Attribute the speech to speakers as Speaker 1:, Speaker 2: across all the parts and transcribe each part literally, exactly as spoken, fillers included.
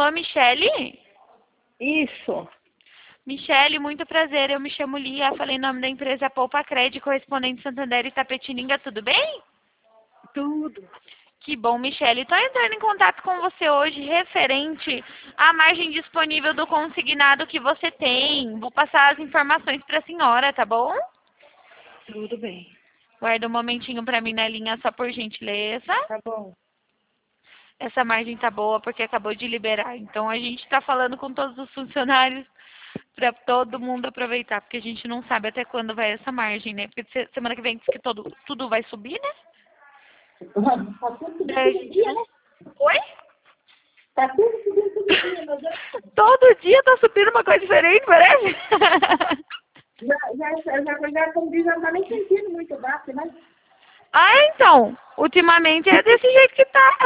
Speaker 1: Alô, Michele?
Speaker 2: Isso.
Speaker 1: Michele, muito prazer. Eu me chamo Lia. Falei em nome da empresa Poupa Cred, correspondente Santander e Itapetininga. Tudo bem?
Speaker 2: Tudo.
Speaker 1: Que bom, Michele. Estou entrando em contato com você hoje referente à margem disponível do consignado que você tem. Vou passar as informações para a senhora, tá bom?
Speaker 2: Tudo bem.
Speaker 1: Guarda um momentinho para mim na linha, só por gentileza.
Speaker 2: Tá bom.
Speaker 1: Essa margem tá boa porque acabou de liberar. Então a gente está falando com todos os funcionários para todo mundo aproveitar, porque a gente não sabe até quando vai essa margem, né? Porque se- semana que vem diz que todo, tudo vai subir, né?
Speaker 2: Tá tudo subindo
Speaker 1: Daí a
Speaker 2: todo
Speaker 1: gente
Speaker 2: dia,
Speaker 1: não...
Speaker 2: né?
Speaker 1: Oi?
Speaker 2: Tá tudo subindo todo dia, meu Deus.
Speaker 1: Todo dia tá subindo uma coisa diferente, parece?
Speaker 2: Já, já, já, já, já, como diz, já não tá nem sentindo muito baixo, né?
Speaker 1: Ah, então. Ultimamente é desse jeito que tá.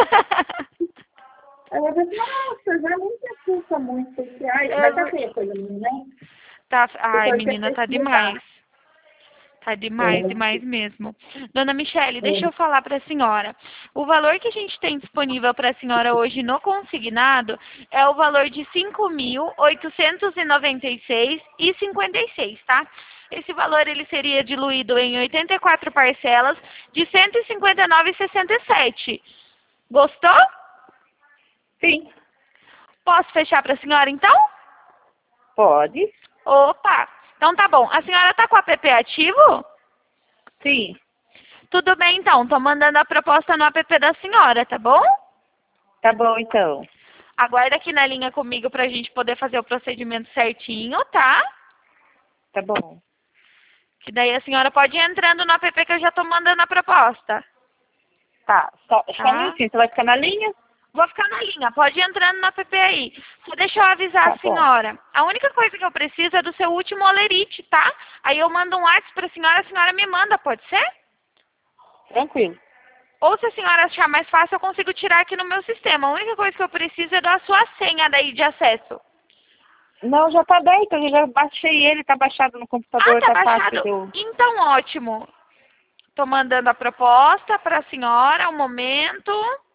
Speaker 2: Aí eu disse, nossa, já nem se assusta muito. Porque, ai,
Speaker 1: É
Speaker 2: mas tá
Speaker 1: ver-
Speaker 2: feia a coisa, né?
Speaker 1: Tá, ai,
Speaker 2: Depois você
Speaker 1: menina, tá
Speaker 2: precisa
Speaker 1: demais.
Speaker 2: mudar.
Speaker 1: Tá demais, demais mesmo. Dona Michele, deixa
Speaker 2: É,
Speaker 1: eu falar para a senhora. O valor que a gente tem disponível para a senhora hoje no consignado é o valor de cinco mil oitocentos e noventa e seis reais e cinquenta e seis, tá? Esse valor ele seria diluído em oitenta e quatro parcelas de cento e cinquenta e nove reais e sessenta e sete. Gostou?
Speaker 2: sim,
Speaker 1: Posso fechar para a senhora então?
Speaker 2: pode.
Speaker 1: Opa! Então tá bom. A senhora tá com o app ativo?
Speaker 2: Sim,
Speaker 1: Tudo bem, então. Tô mandando a proposta no app da senhora, tá bom?
Speaker 2: tá bom então.
Speaker 1: Aguarda aqui na linha comigo pra gente poder fazer o procedimento certinho, tá?
Speaker 2: Tá bom.
Speaker 1: Que daí a senhora pode ir entrando no app que eu já tô mandando a proposta,
Speaker 2: Tá, só, só um
Speaker 1: tá?
Speaker 2: minutinho, você vai ficar na linha?
Speaker 1: Vou ficar na linha, pode ir entrando no app aí. Só deixa eu avisar
Speaker 2: Tá
Speaker 1: a
Speaker 2: bom.
Speaker 1: senhora. A única coisa que eu preciso é do seu último olerite, tá? Aí eu mando um WhatsApp pra senhora, a senhora me manda, pode ser?
Speaker 2: Tranquilo.
Speaker 1: Ou se a senhora achar mais fácil, eu consigo tirar aqui no meu sistema. A única coisa que eu preciso é da sua senha daí de acesso.
Speaker 2: Não, já tá aberto, eu já baixei ele, tá baixado no
Speaker 1: Ah,
Speaker 2: computador,
Speaker 1: tá
Speaker 2: tá fácil
Speaker 1: baixado?
Speaker 2: de eu...
Speaker 1: Então, ótimo. Tô mandando a proposta para a senhora, um momento.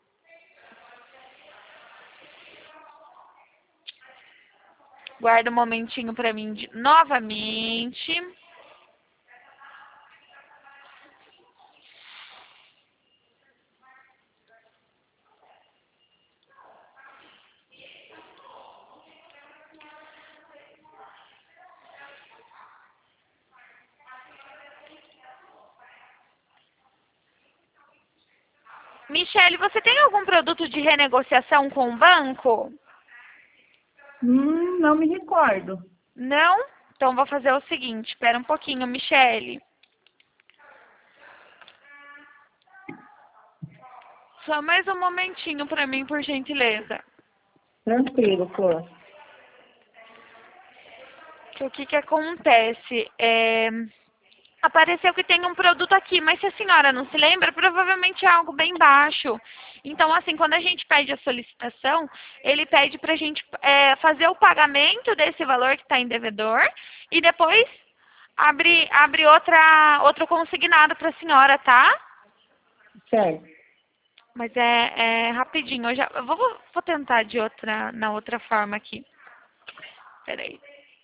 Speaker 1: Guarda um momentinho para mim de- novamente. Michele, você tem algum produto de renegociação com o banco?
Speaker 2: Hum, não me recordo.
Speaker 1: Não? Então vou fazer o seguinte, espera um pouquinho, Michele. Só mais um momentinho para mim, por gentileza.
Speaker 2: Tranquilo, Flor.
Speaker 1: Que o que que acontece? É... Apareceu que tem um produto aqui, mas se a senhora não se lembra, provavelmente é algo bem baixo. Então, assim, quando a gente pede a solicitação, ele pede para a gente é, fazer o pagamento desse valor que está em devedor e depois abre, abre outra, outro consignado para a senhora, tá?
Speaker 2: Certo.
Speaker 1: Mas é, é rapidinho. Eu, já, eu vou, vou tentar de outra, na outra forma aqui. Peraí.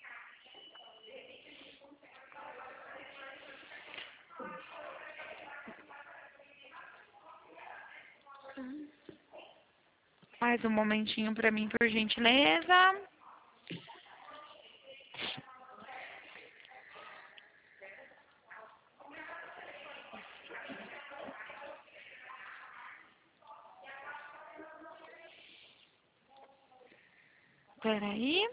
Speaker 1: Mais um momentinho para mim, por gentileza. Peraí.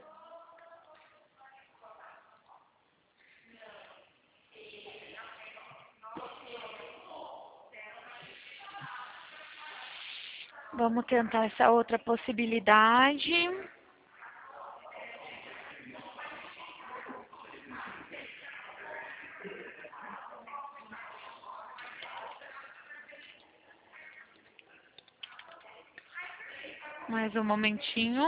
Speaker 1: Vamos tentar essa outra possibilidade. Mais um momentinho.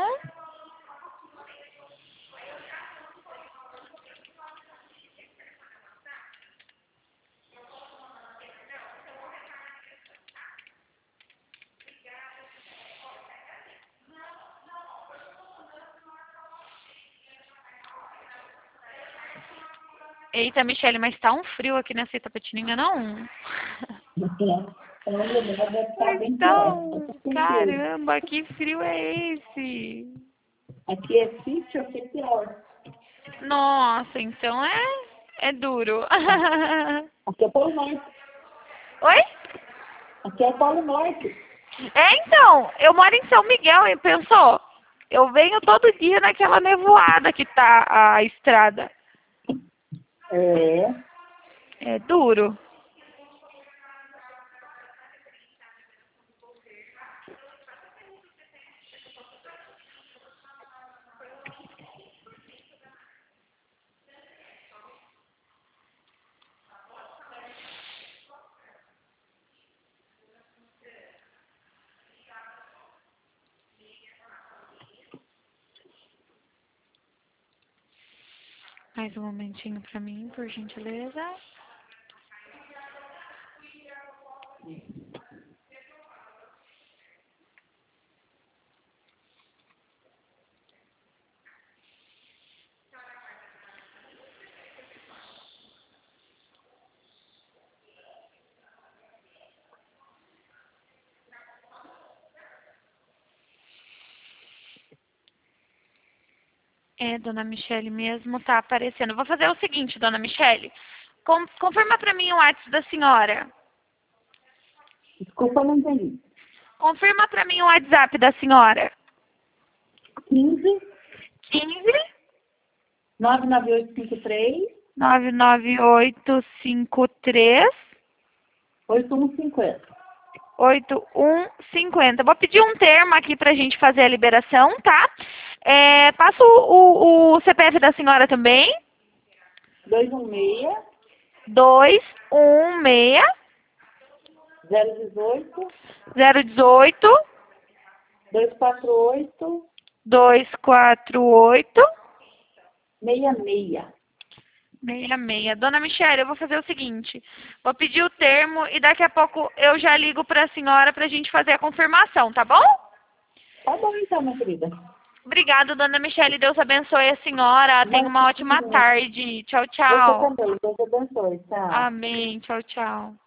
Speaker 1: Eita, Michele, mas tá um frio aqui nessa Itapetininga, não?
Speaker 2: Então, o lugar deve estar bem
Speaker 1: Então,
Speaker 2: pior.
Speaker 1: caramba, que frio é esse?
Speaker 2: Aqui é sítio, aqui é pior.
Speaker 1: Nossa, então é, é duro.
Speaker 2: Aqui é Polo Norte.
Speaker 1: Oi?
Speaker 2: Aqui é Polo Norte.
Speaker 1: É, então, eu moro em São Miguel, e pensou? Eu venho todo dia naquela nevoada que tá a estrada.
Speaker 2: É.
Speaker 1: É duro. Mais um momentinho pra mim, por gentileza. É, dona Michele mesmo tá aparecendo. Vou fazer o seguinte, dona Michele. Com, confirma pra mim o WhatsApp da senhora.
Speaker 2: Desculpa, não entendi.
Speaker 1: Confirma pra mim o WhatsApp da senhora.
Speaker 2: quinze,
Speaker 1: quinze,
Speaker 2: nove nove oito cinco três,
Speaker 1: nove nove oito cinco três,
Speaker 2: oito um cinco zero.
Speaker 1: oito um cinco zero. Vou pedir um termo aqui pra gente fazer a liberação, tá? É, passo o, o C P F da senhora também.
Speaker 2: dois um seis,
Speaker 1: dois um seis,
Speaker 2: zero dezoito,
Speaker 1: zero dezoito,
Speaker 2: dois quatro oito,
Speaker 1: dois quatro oito,
Speaker 2: seis seis.
Speaker 1: seis seis. Dona Michele, eu vou fazer o seguinte. Vou pedir o termo e daqui a pouco eu já ligo para a senhora para a gente fazer a confirmação, tá bom?
Speaker 2: Tá bom então, minha querida.
Speaker 1: Obrigada, dona Michele. Deus abençoe a senhora. Tenha uma ótima tarde. Tchau,
Speaker 2: Você
Speaker 1: tchau.
Speaker 2: também. Deus abençoe. Tchau.
Speaker 1: Amém. Tchau, tchau.